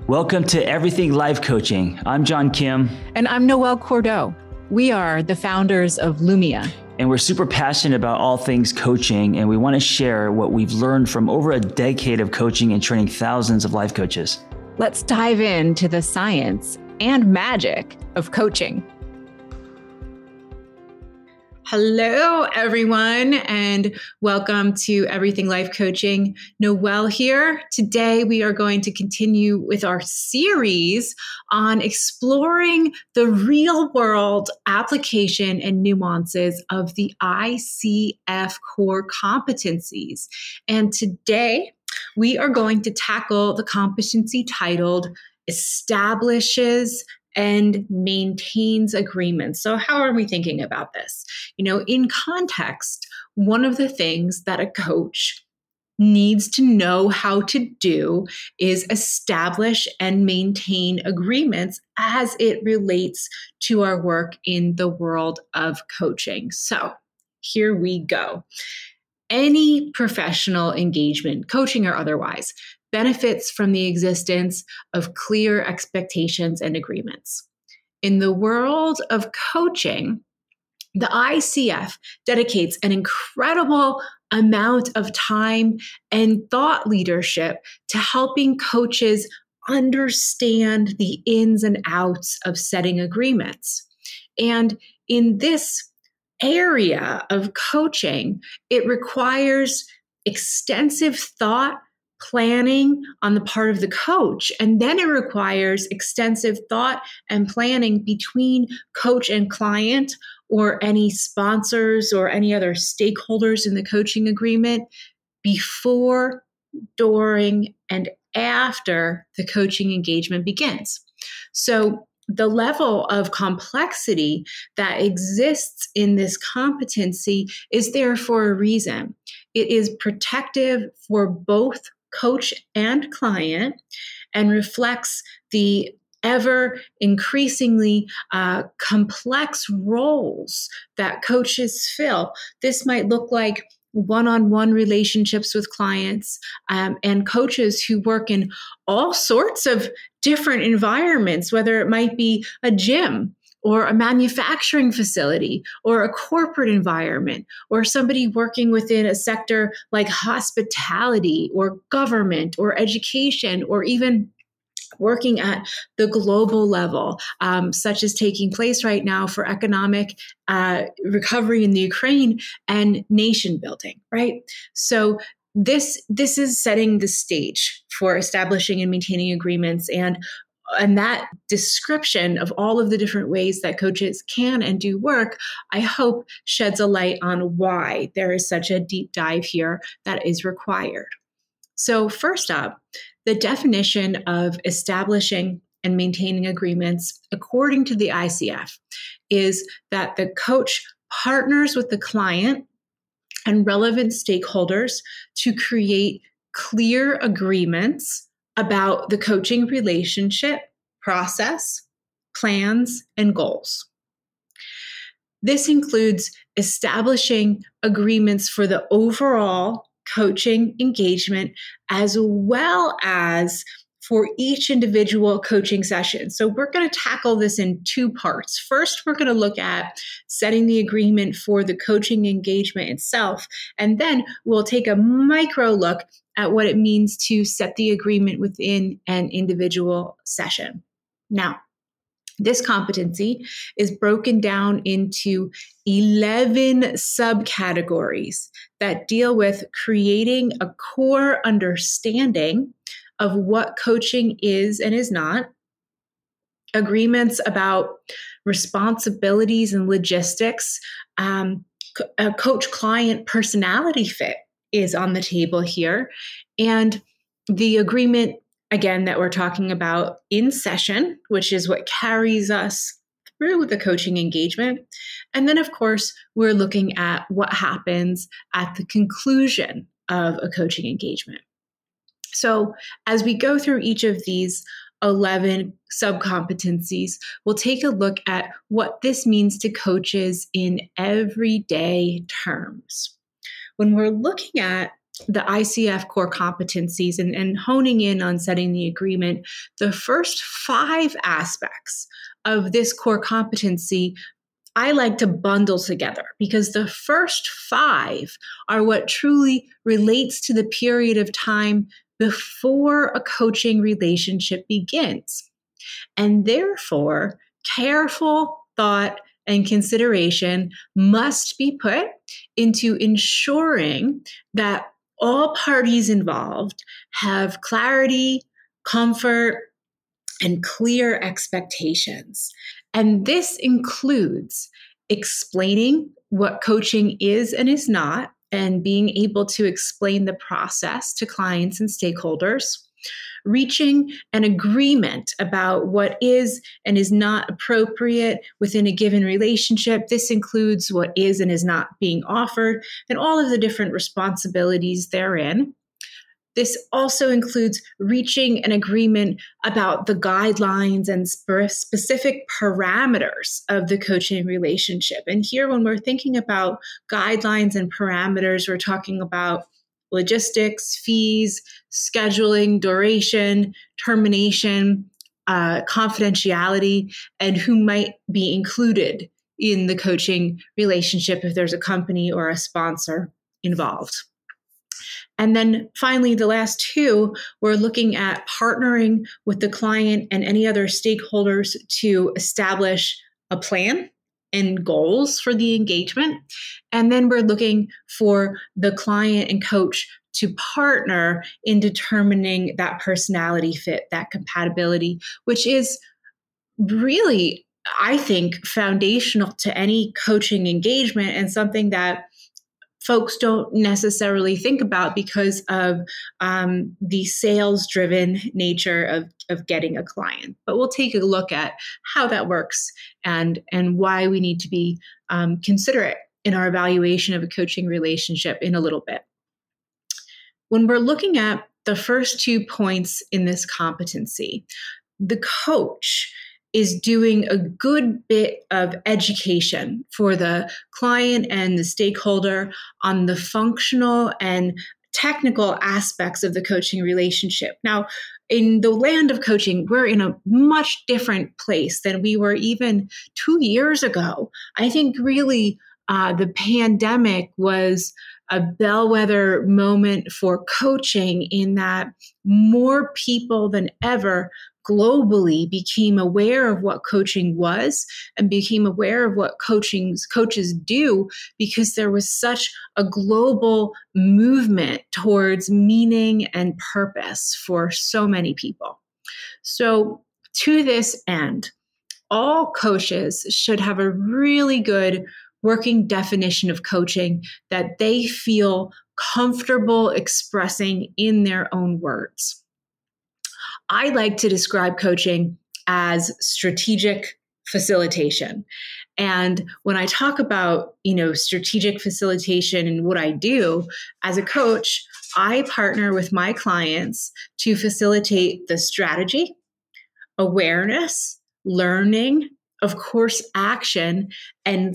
Welcome to Everything Life Coaching. I'm John Kim. And I'm Noelle Cordeaux. We are the founders of Lumia. And we're super passionate about all things coaching, and we want to share what we've learned from over a decade of coaching and training thousands of life coaches. Let's dive into the science and magic of coaching. Hello, everyone, and welcome to Everything Life Coaching. Noelle here. Today, we are going to continue with our series on exploring the real-world application and nuances of the ICF core competencies. And today, we are going to tackle the competency titled Establishes and Maintains Agreements. So how are we thinking about this? In context, one of the things that a coach needs to know how to do is establish and maintain agreements as it relates to our work in the world of coaching. So here we go. Any professional engagement, coaching or otherwise, benefits from the existence of clear expectations and agreements. In the world of coaching, the ICF dedicates an incredible amount of time and thought leadership to helping coaches understand the ins and outs of setting agreements. And in this area of coaching, it requires extensive thought, planning on the part of the coach, and then it requires extensive thought and planning between coach and client or any sponsors or any other stakeholders in the coaching agreement before, during, and after the coaching engagement begins. So the level of complexity that exists in this competency is there for a reason. It is protective for both coach and client and reflects the ever increasingly complex roles that coaches fill. This might look like one-on-one relationships with clients and coaches who work in all sorts of different environments, whether it might be a gym or a manufacturing facility or a corporate environment or somebody working within a sector like hospitality or government or education or even working at the global level, such as taking place right now for economic recovery in the Ukraine and nation building, right? So this is setting the stage for establishing and maintaining agreements, and that description of all of the different ways that coaches can and do work, I hope sheds a light on why there is such a deep dive here that is required. So first up, the definition of establishing and maintaining agreements, according to the ICF, is that the coach partners with the client and relevant stakeholders to create clear agreements about the coaching relationship, process, plans, and goals. This includes establishing agreements for the overall coaching engagement as well as for each individual coaching session. So we're going to tackle this in two parts. First, we're going to look at setting the agreement for the coaching engagement itself, and then we'll take a micro look at what it means to set the agreement within an individual session. Now, this competency is broken down into 11 subcategories that deal with creating a core understanding of what coaching is and is not, agreements about responsibilities and logistics, a coach-client personality fit is on the table here, and the agreement, again, that we're talking about in session, which is what carries us through the coaching engagement. And then, of course, we're looking at what happens at the conclusion of a coaching engagement. So as we go through each of these 11 subcompetencies, we'll take a look at what this means to coaches in everyday terms. When we're looking at the ICF core competencies and honing in on setting the agreement, the first 5 aspects of this core competency I like to bundle together, because the first 5 are what truly relates to the period of time before a coaching relationship begins. And therefore, careful thought and consideration must be put into ensuring that all parties involved have clarity, comfort, and clear expectations. And this includes explaining what coaching is and is not, and being able to explain the process to clients and stakeholders, reaching an agreement about what is and is not appropriate within a given relationship. This includes what is and is not being offered and all of the different responsibilities therein. This also includes reaching an agreement about the guidelines and specific parameters of the coaching relationship. And here, when we're thinking about guidelines and parameters, we're talking about logistics, fees, scheduling, duration, termination, confidentiality, and who might be included in the coaching relationship if there's a company or a sponsor involved. And then finally, the last 2, we're looking at partnering with the client and any other stakeholders to establish a plan and goals for the engagement. And then we're looking for the client and coach to partner in determining that personality fit, that compatibility, which is really, I think, foundational to any coaching engagement, and something that folks don't necessarily think about because of the sales-driven nature of getting a client. But we'll take a look at how that works and why we need to be considerate in our evaluation of a coaching relationship in a little bit. When we're looking at the first 2 points in this competency, the coach is doing a good bit of education for the client and the stakeholder on the functional and technical aspects of the coaching relationship. Now, in the land of coaching, we're in a much different place than we were even 2 years ago. I think really the pandemic was a bellwether moment for coaching, in that more people than ever globally became aware of what coaching was and became aware of what coaches do, because there was such a global movement towards meaning and purpose for so many people. So to this end, all coaches should have a really good working definition of coaching that they feel comfortable expressing in their own words. I like to describe coaching as strategic facilitation. And when I talk about, strategic facilitation and what I do as a coach, I partner with my clients to facilitate the strategy, awareness, learning, of course, action, and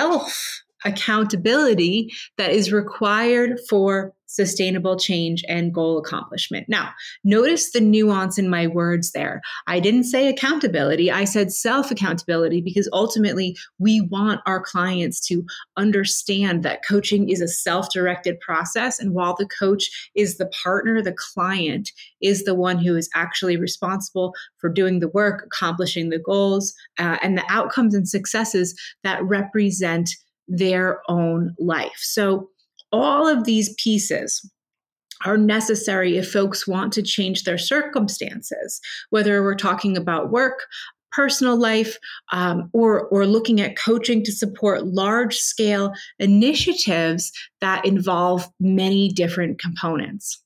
self-accountability that is required for sustainable change and goal accomplishment. Now, notice the nuance in my words there. I didn't say accountability. I said self-accountability, because ultimately we want our clients to understand that coaching is a self-directed process. And while the coach is the partner, the client is the one who is actually responsible for doing the work, accomplishing the goals, and the outcomes and successes that represent their own life. So all of these pieces are necessary if folks want to change their circumstances, whether we're talking about work, personal life, or looking at coaching to support large-scale initiatives that involve many different components.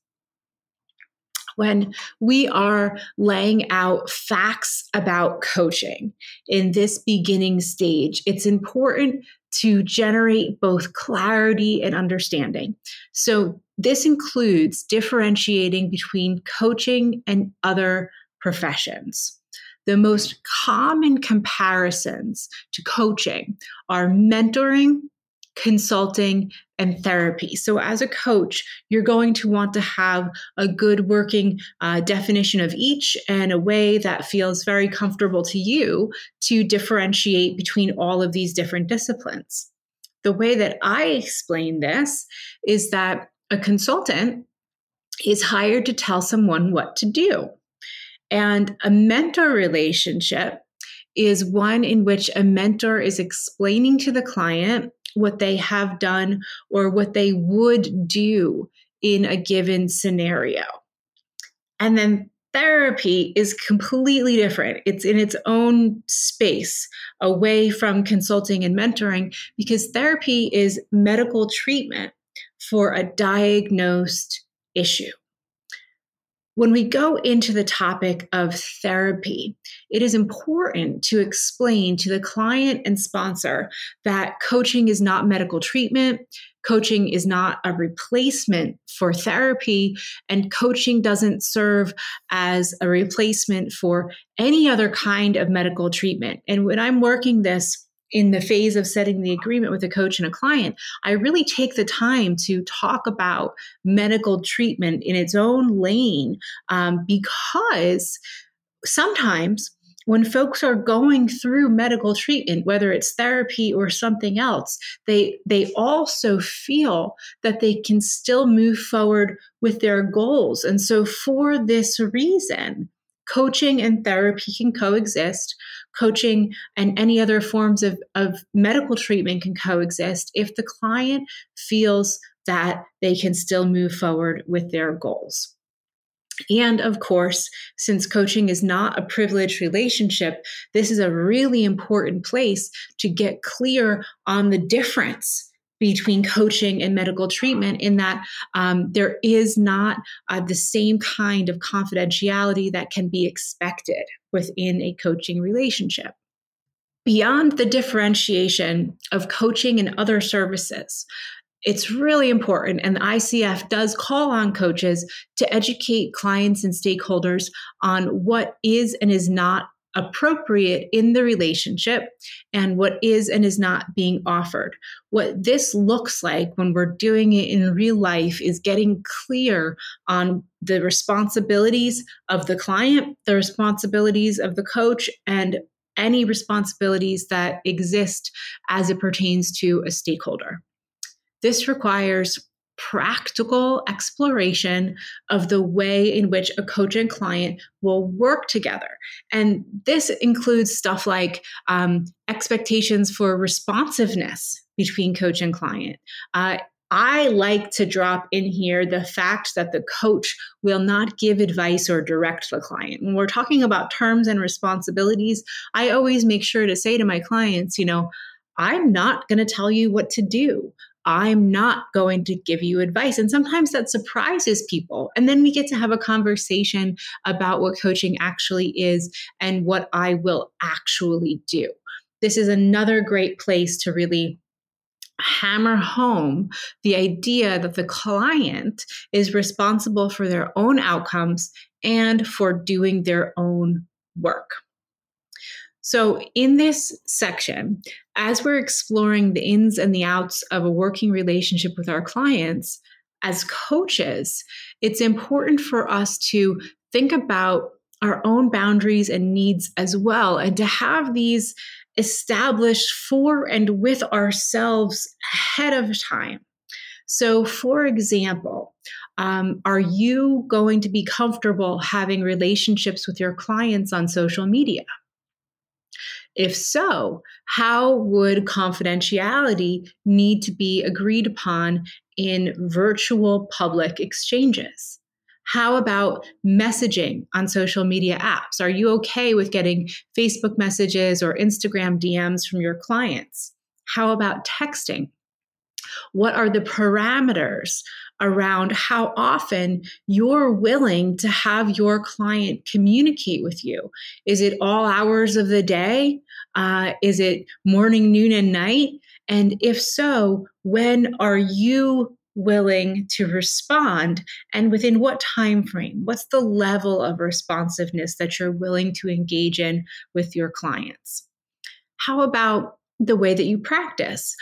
When we are laying out facts about coaching in this beginning stage, it's important to generate both clarity and understanding. So this includes differentiating between coaching and other professions. The most common comparisons to coaching are mentoring consulting, and therapy. So as a coach, you're going to want to have a good working definition of each and a way that feels very comfortable to you to differentiate between all of these different disciplines. The way that I explain this is that a consultant is hired to tell someone what to do. And a mentor relationship is one in which a mentor is explaining to the client what they have done or what they would do in a given scenario. And then therapy is completely different. It's in its own space away from consulting and mentoring, because therapy is medical treatment for a diagnosed issue. When we go into the topic of therapy, it is important to explain to the client and sponsor that coaching is not medical treatment, coaching is not a replacement for therapy, and coaching doesn't serve as a replacement for any other kind of medical treatment. And when I'm working this in the phase of setting the agreement with a coach and a client, I really take the time to talk about medical treatment in its own lane, because sometimes when folks are going through medical treatment, whether it's therapy or something else, they also feel that they can still move forward with their goals. And so for this reason, coaching and therapy can coexist. Coaching and any other forms of medical treatment can coexist if the client feels that they can still move forward with their goals. And of course, since coaching is not a privileged relationship, this is a really important place to get clear on the difference between coaching and medical treatment, in that there is not the same kind of confidentiality that can be expected within a coaching relationship. Beyond the differentiation of coaching and other services, it's really important, and the ICF does call on coaches to educate clients and stakeholders on what is and is not appropriate in the relationship and what is and is not being offered. What this looks like when we're doing it in real life is getting clear on the responsibilities of the client, the responsibilities of the coach, and any responsibilities that exist as it pertains to a stakeholder. This requires practical exploration of the way in which a coach and client will work together. And this includes stuff like expectations for responsiveness between coach and client. I like to drop in here the fact that the coach will not give advice or direct the client. When we're talking about terms and responsibilities, I always make sure to say to my clients, I'm not going to tell you what to do. I'm not going to give you advice. And sometimes that surprises people. And then we get to have a conversation about what coaching actually is and what I will actually do. This is another great place to really hammer home the idea that the client is responsible for their own outcomes and for doing their own work. So in this section, as we're exploring the ins and the outs of a working relationship with our clients, as coaches, it's important for us to think about our own boundaries and needs as well, and to have these established for and with ourselves ahead of time. So, for example, are you going to be comfortable having relationships with your clients on social media? If so, how would confidentiality need to be agreed upon in virtual public exchanges? How about messaging on social media apps? Are you okay with getting Facebook messages or Instagram DMs from your clients? How about texting? What are the parameters around how often you're willing to have your client communicate with you? Is it all hours of the day? Is it morning, noon, and night? And if so, when are you willing to respond, and within what time frame? What's the level of responsiveness that you're willing to engage in with your clients? How about the way that you practice?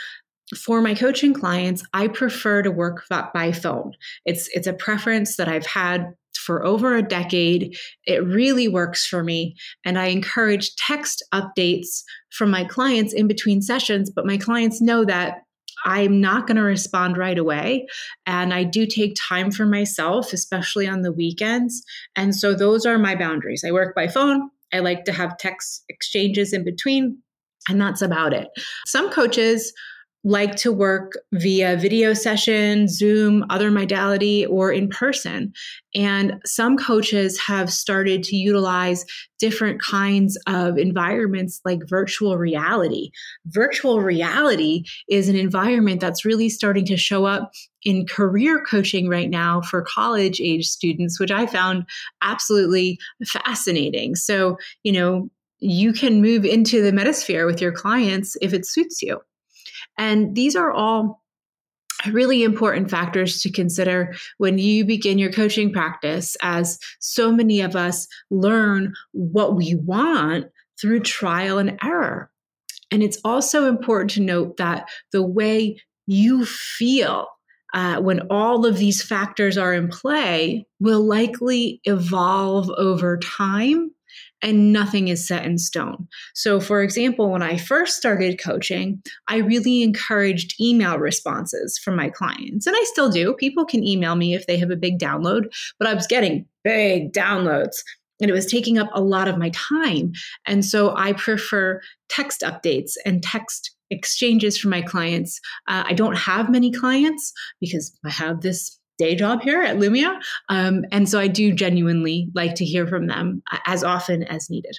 for my coaching clients, I prefer to work by phone. It's a preference that I've had for over a decade. It really works for me. And I encourage text updates from my clients in between sessions, but my clients know that I'm not going to respond right away. And I do take time for myself, especially on the weekends. And so those are my boundaries. I work by phone. I like to have text exchanges in between, and that's about it. Some coaches like to work via video session, Zoom, other modality, or in person. And some coaches have started to utilize different kinds of environments like virtual reality. Virtual reality is an environment that's really starting to show up in career coaching right now for college age students, which I found absolutely fascinating. So, you can move into the metasphere with your clients if it suits you. And these are all really important factors to consider when you begin your coaching practice, as so many of us learn what we want through trial and error. And it's also important to note that the way you feel when all of these factors are in play will likely evolve over time, and nothing is set in stone. So, for example, when I first started coaching, I really encouraged email responses from my clients. And I still do. People can email me if they have a big download, but I was getting big downloads and it was taking up a lot of my time. And so I prefer text updates and text exchanges for my clients. I don't have many clients because I have this day job here at Lumia. And so I do genuinely like to hear from them as often as needed.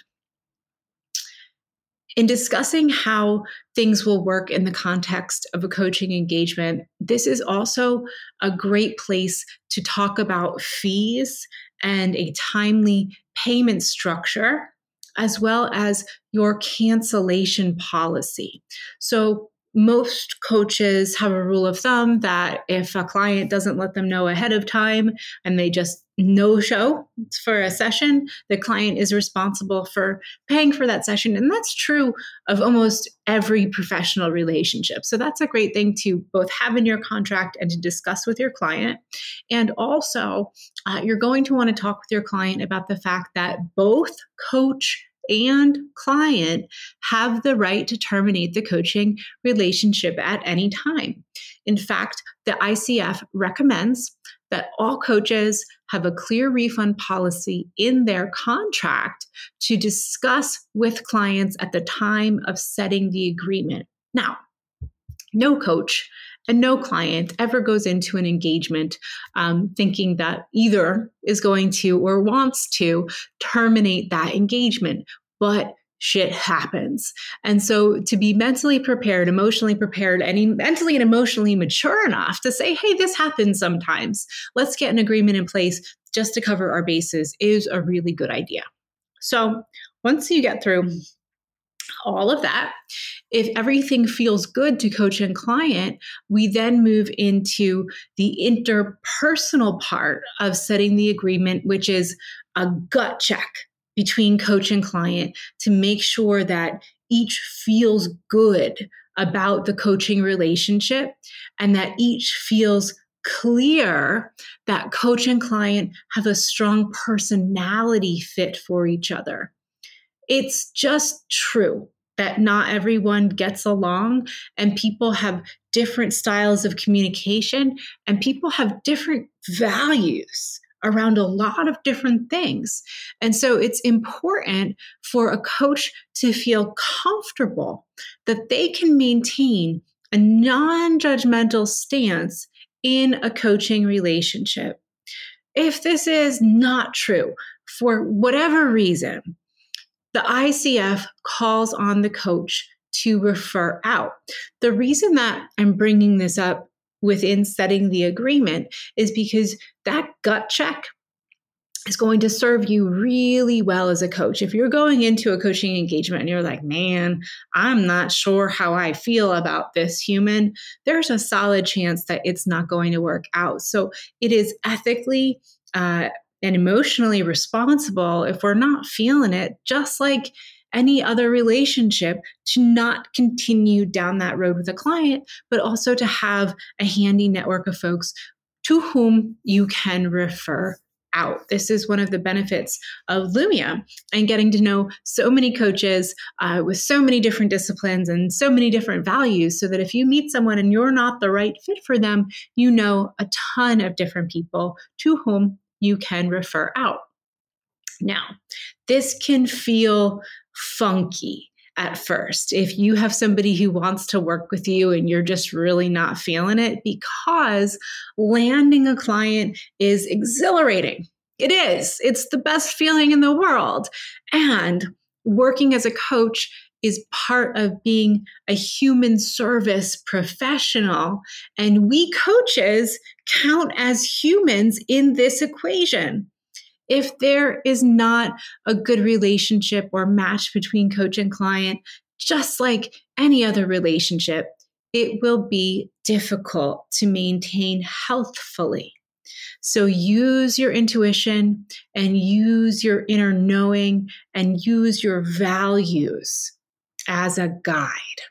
In discussing how things will work in the context of a coaching engagement, this is also a great place to talk about fees and a timely payment structure, as well as your cancellation policy. So most coaches have a rule of thumb that if a client doesn't let them know ahead of time and they just no-show for a session, the client is responsible for paying for that session. And that's true of almost every professional relationship. So that's a great thing to both have in your contract and to discuss with your client. And also, you're going to want to talk with your client about the fact that both coach and client have the right to terminate the coaching relationship at any time. In fact, the ICF recommends that all coaches have a clear refund policy in their contract to discuss with clients at the time of setting the agreement. Now, no coach and no client ever goes into an engagement thinking that either is going to or wants to terminate that engagement, but shit happens. And so to be mentally prepared, emotionally prepared, and mentally and emotionally mature enough to say, hey, this happens sometimes. Let's get an agreement in place just to cover our bases is a really good idea. So once you get through all of that, if everything feels good to coach and client, we then move into the interpersonal part of setting the agreement, which is a gut check between coach and client to make sure that each feels good about the coaching relationship and that each feels clear that coach and client have a strong personality fit for each other. It's just true that not everyone gets along and people have different styles of communication and people have different values around a lot of different things. And so it's important for a coach to feel comfortable that they can maintain a non-judgmental stance in a coaching relationship. If this is not true, for whatever reason, the ICF calls on the coach to refer out. The reason that I'm bringing this up within setting the agreement is because that gut check is going to serve you really well as a coach. If you're going into a coaching engagement and you're like, man, I'm not sure how I feel about this human, there's a solid chance that it's not going to work out. So it is ethically and emotionally responsible if we're not feeling it, just like any other relationship to not continue down that road with a client, but also to have a handy network of folks to whom you can refer out. This is one of the benefits of Lumia and getting to know so many coaches with so many different disciplines and so many different values, so that if you meet someone and you're not the right fit for them, you know a ton of different people to whom you can refer out. Now, this can feel funky at first if you have somebody who wants to work with you and you're just really not feeling it, because landing a client is exhilarating. It is. It's the best feeling in the world. And working as a coach is part of being a human service professional. And we coaches count as humans in this equation. If there is not a good relationship or match between coach and client, just like any other relationship, it will be difficult to maintain healthfully. So use your intuition and use your inner knowing and use your values as a guide.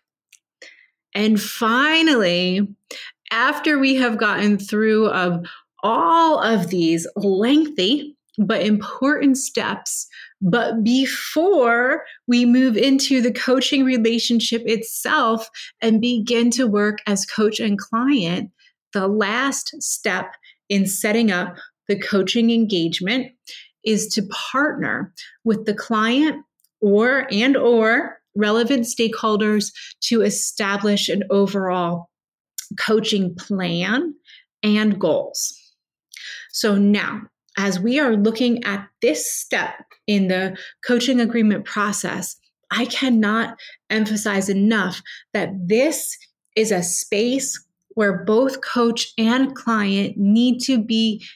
And finally, after we have gotten through of all of these lengthy but important steps, but before we move into the coaching relationship itself and begin to work as coach and client, the last step in setting up the coaching engagement is to partner with the client or relevant stakeholders to establish an overall coaching plan and goals. So now, as we are looking at this step in the coaching agreement process, I cannot emphasize enough that this is a space where both coach and client need to be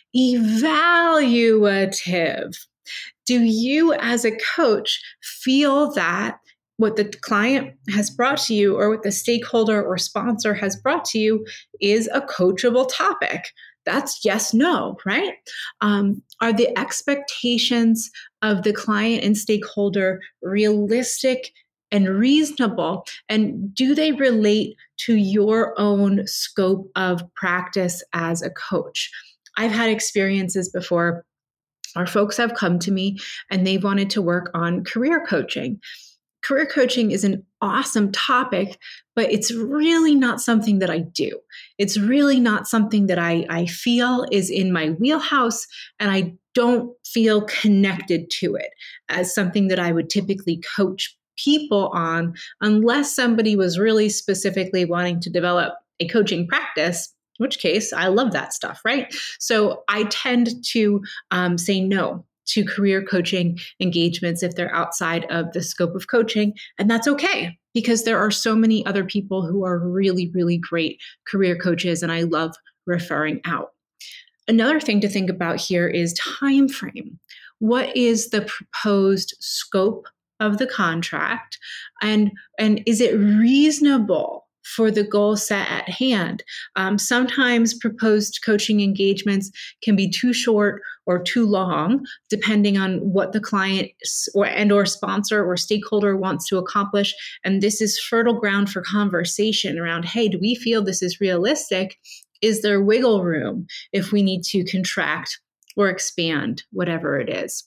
evaluative. Do you, as a coach, feel that what the client has brought to you or what the stakeholder or sponsor has brought to you is a coachable topic? That's yes, no, right? Are the expectations of the client and stakeholder realistic and reasonable? And do they relate to your own scope of practice as a coach? I've had experiences before where folks have come to me and they wanted to work on career coaching. Career coaching is an awesome topic, but it's really not something that I do. It's really not something that I feel is in my wheelhouse, and I don't feel connected to it as something that I would typically coach people on, unless somebody was really specifically wanting to develop a coaching practice, in which case I love that stuff, right? So I tend to say no to career coaching engagements if they're outside of the scope of coaching. And that's okay, because there are so many other people who are really, really great career coaches, and I love referring out. Another thing to think about here is time frame. What is the proposed scope of the contract? And is it reasonable for the goal set at hand? Sometimes proposed coaching engagements can be too short or too long, depending on what the client or sponsor or stakeholder wants to accomplish. And this is fertile ground for conversation around, hey, do we feel this is realistic? Is there wiggle room if we need to contract or expand, whatever it is?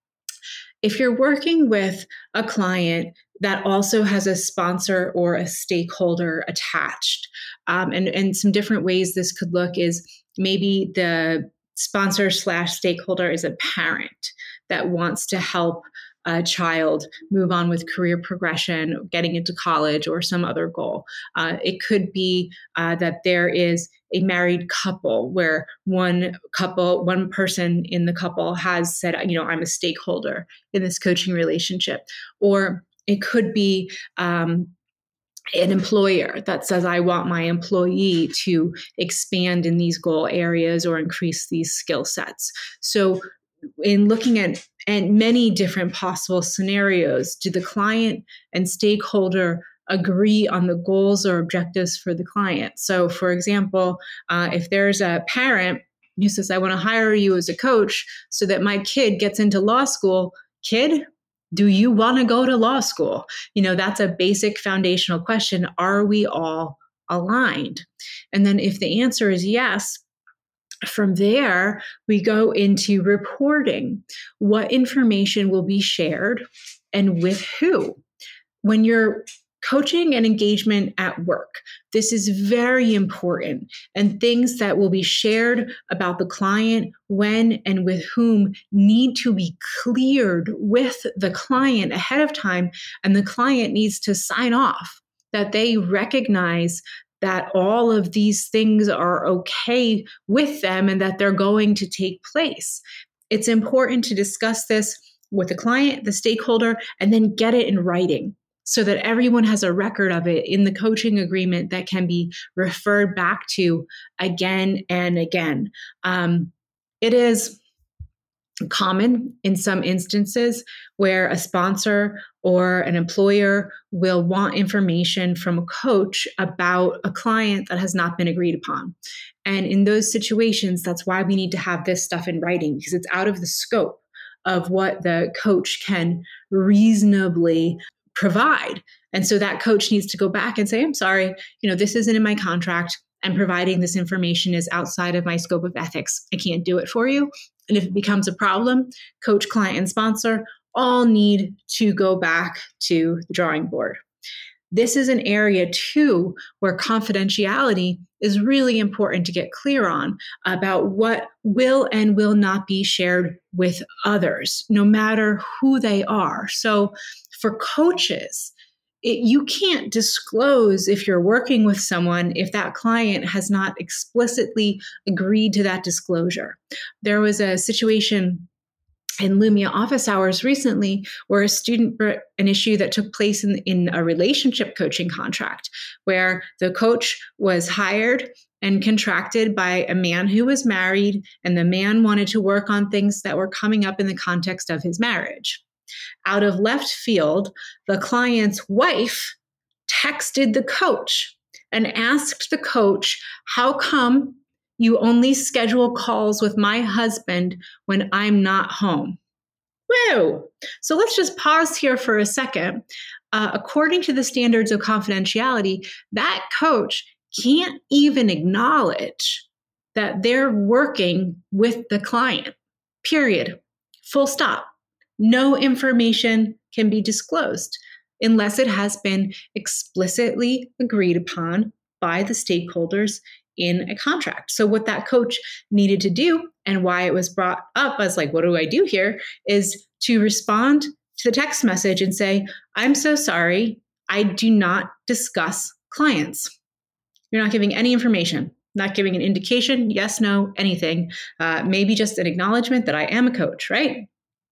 If you're working with a client that also has a sponsor or a stakeholder attached, and some different ways this could look is maybe the sponsor / stakeholder is a parent that wants to help a child move on with career progression, getting into college, or some other goal. It could be that there is a married couple where one person in the couple has said, I'm a stakeholder in this coaching relationship. Or it could be an employer that says, I want my employee to expand in these goal areas or increase these skill sets. So in looking at many different possible scenarios, do the client and stakeholder agree on the goals or objectives for the client? So for example, if there's a parent who says, I want to hire you as a coach so that my kid gets into law school, kid, Do you want to go to law school? That's a basic foundational question. Are we all aligned? And then if the answer is yes, from there, we go into reporting. What information will be shared and with who? When you're coaching and engagement at work, this is very important. And things that will be shared about the client, when and with whom, need to be cleared with the client ahead of time. And the client needs to sign off that they recognize that all of these things are okay with them and that they're going to take place. It's important to discuss this with the client, the stakeholder, and then get it in writing so that everyone has a record of it in the coaching agreement that can be referred back to again and again. It is common in some instances where a sponsor or an employer will want information from a coach about a client that has not been agreed upon. And in those situations, that's why we need to have this stuff in writing, because it's out of the scope of what the coach can reasonably provide. And so that coach needs to go back and say, I'm sorry, this isn't in my contract. And providing this information is outside of my scope of ethics. I can't do it for you. And if it becomes a problem, coach, client, and sponsor all need to go back to the drawing board. This is an area too where confidentiality is really important to get clear on about what will and will not be shared with others, no matter who they are. So for coaches, you can't disclose if you're working with someone if that client has not explicitly agreed to that disclosure. There was a situation in Lumia office hours recently where a student brought an issue that took place in a relationship coaching contract where the coach was hired and contracted by a man who was married, and the man wanted to work on things that were coming up in the context of his marriage. Out of left field, the client's wife texted the coach and asked the coach, how come you only schedule calls with my husband when I'm not home? Whoa. So let's just pause here for a second. According to the standards of confidentiality, that coach can't even acknowledge that they're working with the client, period. Full stop. No information can be disclosed unless it has been explicitly agreed upon by the stakeholders in a contract. So what that coach needed to do, and why it was brought up as like, what do I do here, is to respond to the text message and say, I'm so sorry, I do not discuss clients. You're not giving any information, not giving an indication, yes, no, anything. Maybe just an acknowledgement that I am a coach, right?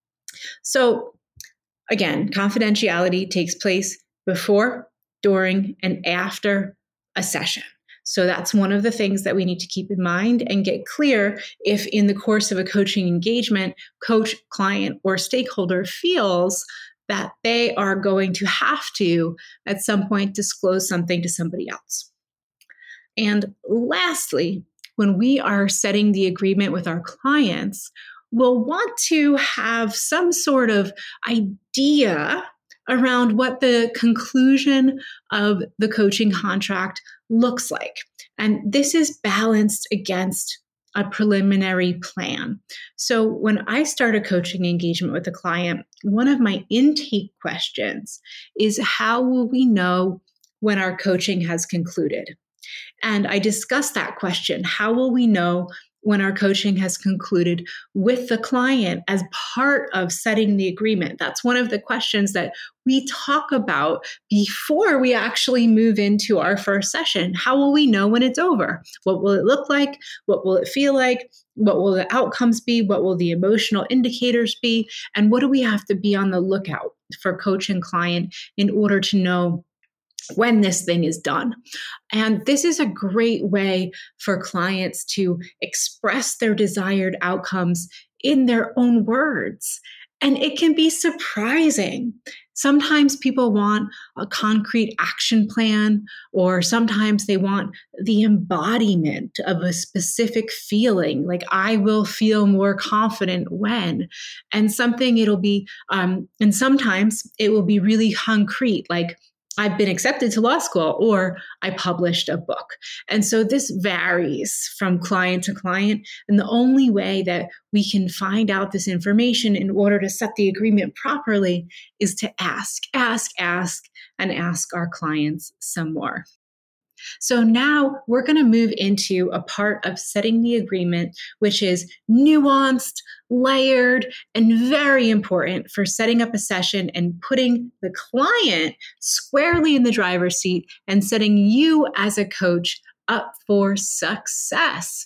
So again, confidentiality takes place before, during, and after a session. So that's one of the things that we need to keep in mind and get clear if in the course of a coaching engagement, coach, client, or stakeholder feels that they are going to have to, at some point, disclose something to somebody else. And lastly, when we are setting the agreement with our clients, we'll want to have some sort of idea around what the conclusion of the coaching contract looks like. And this is balanced against a preliminary plan. So when I start a coaching engagement with a client, one of my intake questions is, how will we know when our coaching has concluded? And I discuss that question. How will we know when our coaching has concluded with the client as part of setting the agreement? That's one of the questions that we talk about before we actually move into our first session. How will we know when it's over? What will it look like? What will it feel like? What will the outcomes be? What will the emotional indicators be? And what do we have to be on the lookout for coach and client in order to know when this thing is done? And this is a great way for clients to express their desired outcomes in their own words. And it can be surprising. Sometimes people want a concrete action plan, or sometimes they want the embodiment of a specific feeling, like I will feel more confident when. And and sometimes it will be really concrete, like I've been accepted to law school or I published a book. And so this varies from client to client. And the only way that we can find out this information in order to set the agreement properly is to ask, and ask our clients some more. So now we're going to move into a part of setting the agreement, which is nuanced, layered, and very important for setting up a session and putting the client squarely in the driver's seat and setting you as a coach up for success.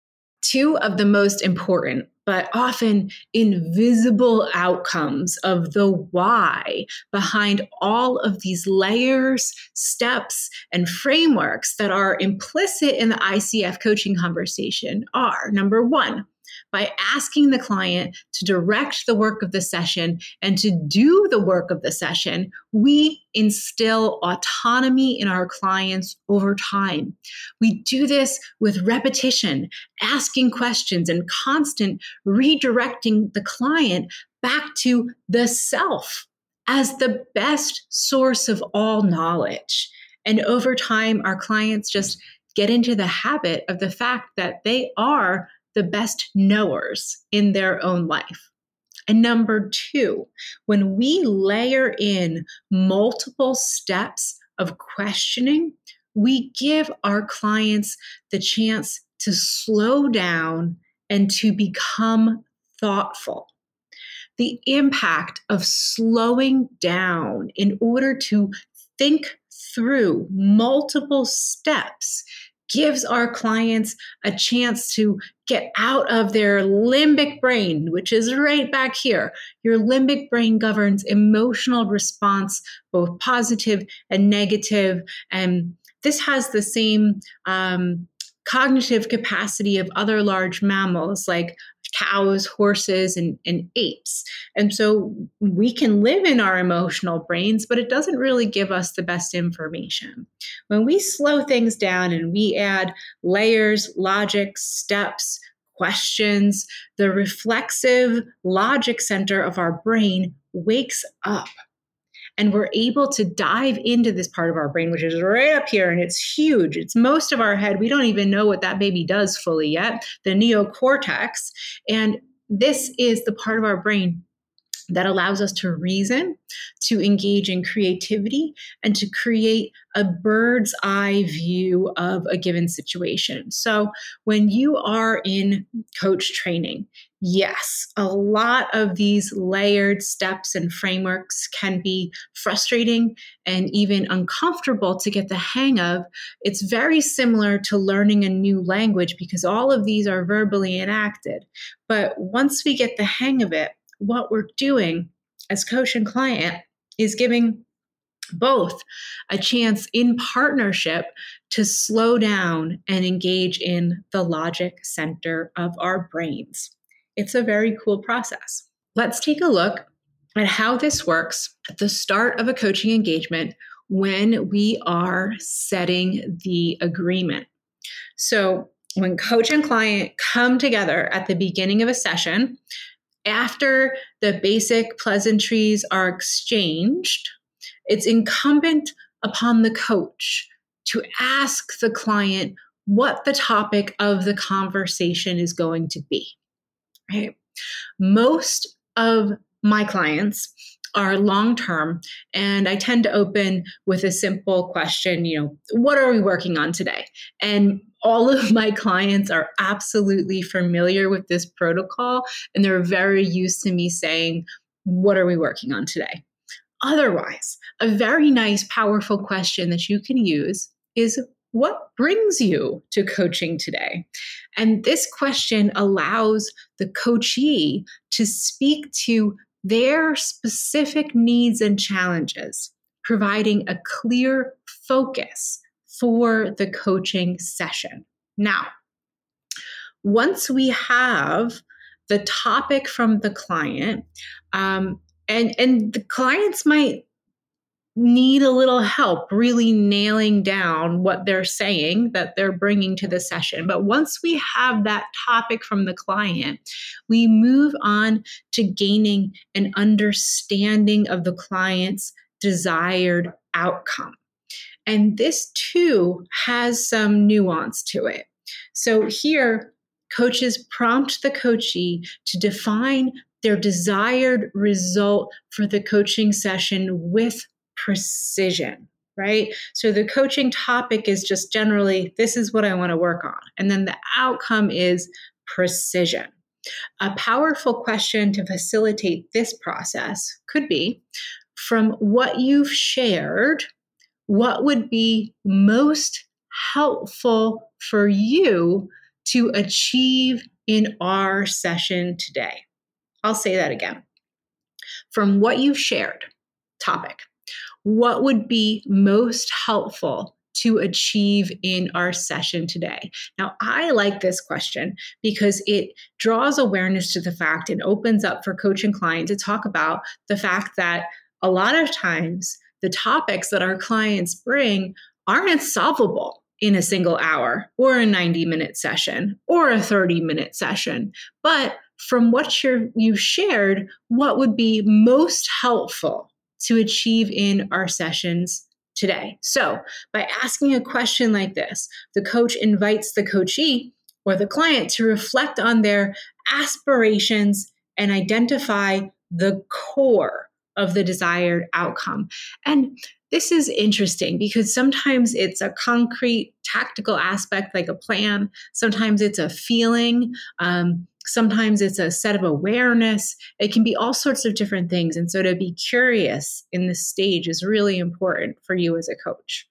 Two of the most important, but often invisible outcomes of the why behind all of these layers, steps, and frameworks that are implicit in the ICF coaching conversation are: number one, by asking the client to direct the work of the session and to do the work of the session, we instill autonomy in our clients over time. We do this with repetition, asking questions, and constant redirecting the client back to the self as the best source of all knowledge. And over time, our clients just get into the habit of the fact that they are the best knowers in their own life. And number two, when we layer in multiple steps of questioning, we give our clients the chance to slow down and to become thoughtful. The impact of slowing down in order to think through multiple steps gives our clients a chance to get out of their limbic brain, which is right back here. Your limbic brain governs emotional response, both positive and negative. And this has the same cognitive capacity of other large mammals like cows, horses, and apes. And so we can live in our emotional brains, but it doesn't really give us the best information. When we slow things down and we add layers, logic, steps, questions, the reflexive logic center of our brain wakes up. And we're able to dive into this part of our brain, which is right up here, and it's huge. It's most of our head. We don't even know what that baby does fully yet, the neocortex. And this is the part of our brain that allows us to reason, to engage in creativity, and to create a bird's eye view of a given situation. So when you are in coach training, yes, a lot of these layered steps and frameworks can be frustrating and even uncomfortable to get the hang of. It's very similar to learning a new language because all of these are verbally enacted. But once we get the hang of it, what we're doing as coach and client is giving both a chance in partnership to slow down and engage in the logic center of our brains. It's a very cool process. Let's take a look at how this works at the start of a coaching engagement when we are setting the agreement. So when coach and client come together at the beginning of a session, after the basic pleasantries are exchanged, it's incumbent upon the coach to ask the client what the topic of the conversation is going to be. Right? Most of my clients are long-term, and I tend to open with a simple question, what are we working on today? And all of my clients are absolutely familiar with this protocol, and they're very used to me saying, what are we working on today? Otherwise, a very nice, powerful question that you can use is, what brings you to coaching today? And this question allows the coachee to speak to their specific needs and challenges, providing a clear focus for the coaching session. Now, once we have the topic from the client, And the clients might need a little help really nailing down what they're saying that they're bringing to the session. But once we have that topic from the client, we move on to gaining an understanding of the client's desired outcome. And this too has some nuance to it. So here, coaches prompt the coachee to define their desired result for the coaching session with precision, right? So the coaching topic is just generally, this is what I want to work on. And then the outcome is precision. A powerful question to facilitate this process could be, from what you've shared, what would be most helpful for you to achieve in our session today? I'll say that again. From what you've shared, topic, what would be most helpful to achieve in our session today? Now, I like this question because it draws awareness to the fact and opens up for coaching clients to talk about the fact that a lot of times the topics that our clients bring aren't solvable in a single hour or a 90-minute session or a 30-minute session. But from what you've shared, what would be most helpful to achieve in our sessions today? So by asking a question like this, the coach invites the coachee or the client to reflect on their aspirations and identify the core of the desired outcome. And this is interesting because sometimes it's a concrete tactical aspect like a plan. Sometimes it's a feeling. Sometimes it's a set of awareness. It can be all sorts of different things. And so to be curious in this stage is really important for you as a coach.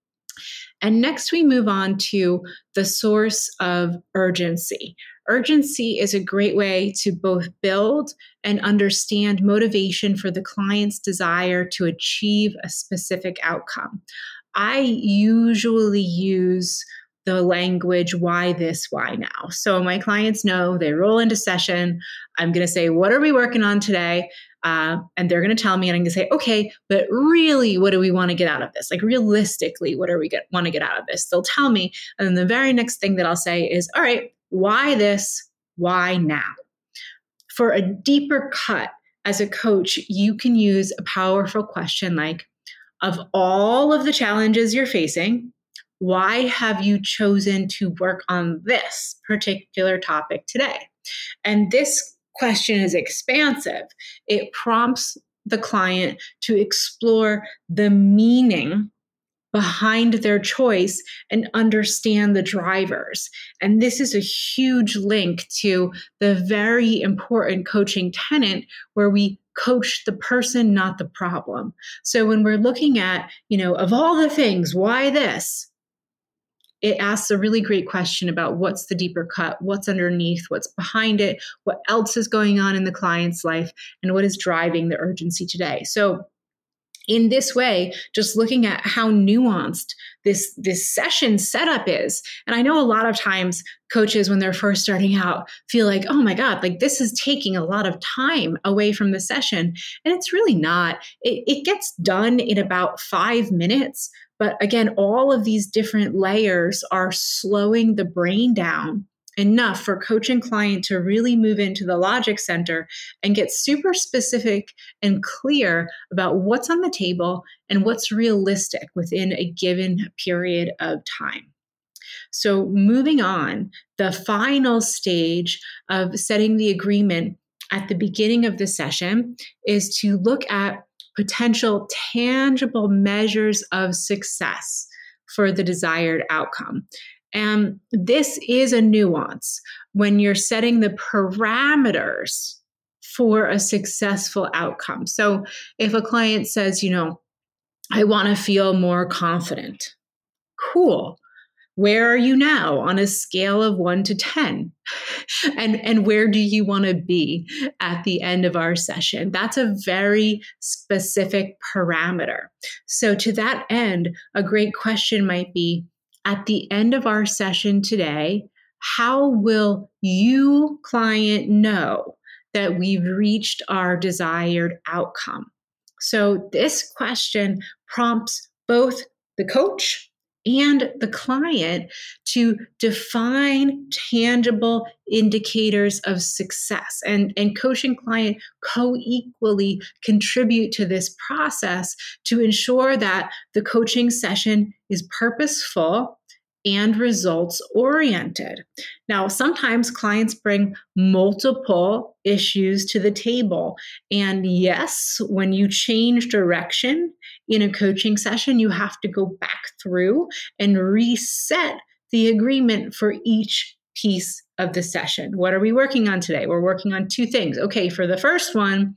And next we move on to the source of urgency. Urgency is a great way to both build and understand motivation for the client's desire to achieve a specific outcome. I usually use the language, why this, why now? So my clients know they roll into session. I'm going to say, what are we working on today? And they're going to tell me, and I'm going to say, okay, but really, what do we want to get out of this? Like realistically, what do we want to get out of this? They'll tell me. And then the very next thing that I'll say is, all right, why this? Why now? For a deeper cut as a coach, you can use a powerful question like, of all of the challenges you're facing, why have you chosen to work on this particular topic today? And this question is expansive. It prompts the client to explore the meaning behind their choice and understand the drivers. And this is a huge link to the very important coaching tenet where we coach the person, not the problem. So when we're looking at, of all the things, why this? It asks a really great question about what's the deeper cut, what's underneath, what's behind it, what else is going on in the client's life, and what is driving the urgency today. So in this way, just looking at how nuanced this session setup is. And I know a lot of times coaches, when they're first starting out, feel like, oh my God, like this is taking a lot of time away from the session. And it's really not. It gets done in about 5 minutes. But again, all of these different layers are slowing the brain down enough for coach and client to really move into the logic center and get super specific and clear about what's on the table and what's realistic within a given period of time. So moving on, the final stage of setting the agreement at the beginning of the session is to look at potential tangible measures of success for the desired outcome. And this is a nuance when you're setting the parameters for a successful outcome. So if a client says, I want to feel more confident, cool. Where are you now on a scale of 1 to 10? And where do you want to be at the end of our session? That's a very specific parameter. So to that end, a great question might be, at the end of our session today, how will you, client, know that we've reached our desired outcome? So this question prompts both the coach and the client to define tangible indicators of success. And coach and client co-equally contribute to this process to ensure that the coaching session is purposeful and results oriented. Now, sometimes clients bring multiple issues to the table. And yes, when you change direction in a coaching session, you have to go back through and reset the agreement for each piece of the session. What are we working on today? We're working on two things. Okay, for the first one,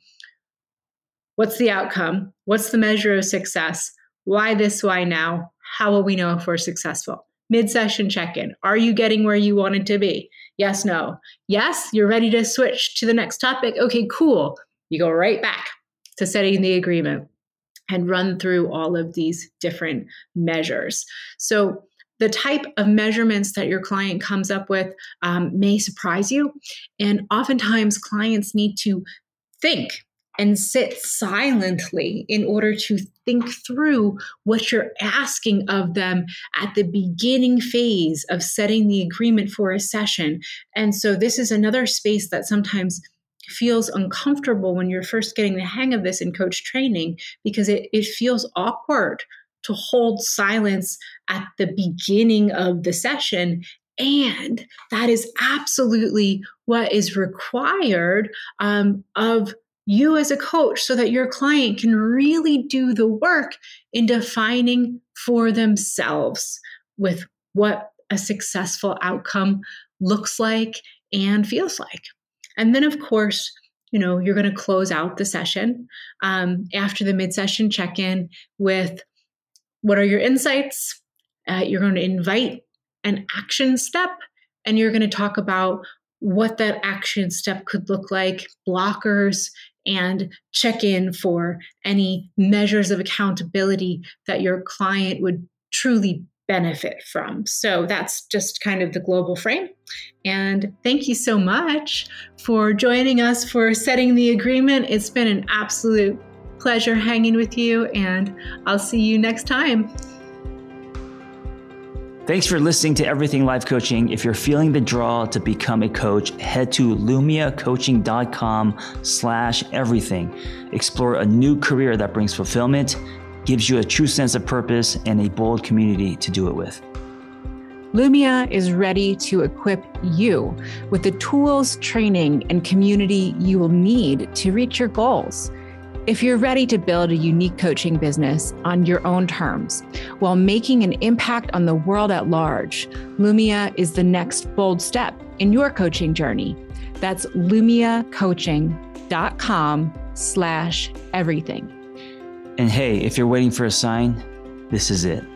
what's the outcome? What's the measure of success? Why this? Why now? How will we know if we're successful? Mid-session check-in. Are you getting where you wanted to be? Yes, no. Yes, you're ready to switch to the next topic. Okay, cool. You go right back to setting the agreement and run through all of these different measures. So the type of measurements that your client comes up with may surprise you. And oftentimes clients need to think and sit silently in order to think through what you're asking of them at the beginning phase of setting the agreement for a session. And so this is another space that sometimes feels uncomfortable when you're first getting the hang of this in coach training, because it feels awkward to hold silence at the beginning of the session. And that is absolutely what is required of you as a coach, so that your client can really do the work in defining for themselves with what a successful outcome looks like and feels like. And then, of course, you're going to close out the session after the mid-session check-in with what are your insights? You're going to invite an action step, and you're going to talk about what that action step could look like, blockers, and check in for any measures of accountability that your client would truly benefit from. So that's just kind of the global frame. And thank you so much for joining us for setting the agreement. It's been an absolute pleasure hanging with you, and I'll see you next time. Thanks for listening to Everything Life Coaching. If you're feeling the draw to become a coach, head to lumiacoaching.com/everything. Explore a new career that brings fulfillment, gives you a true sense of purpose, and a bold community to do it with. Lumia is ready to equip you with the tools, training, and community you will need to reach your goals. If you're ready to build a unique coaching business on your own terms while making an impact on the world at large, Lumia is the next bold step in your coaching journey. That's lumiacoaching.com/everything. And hey, if you're waiting for a sign, this is it.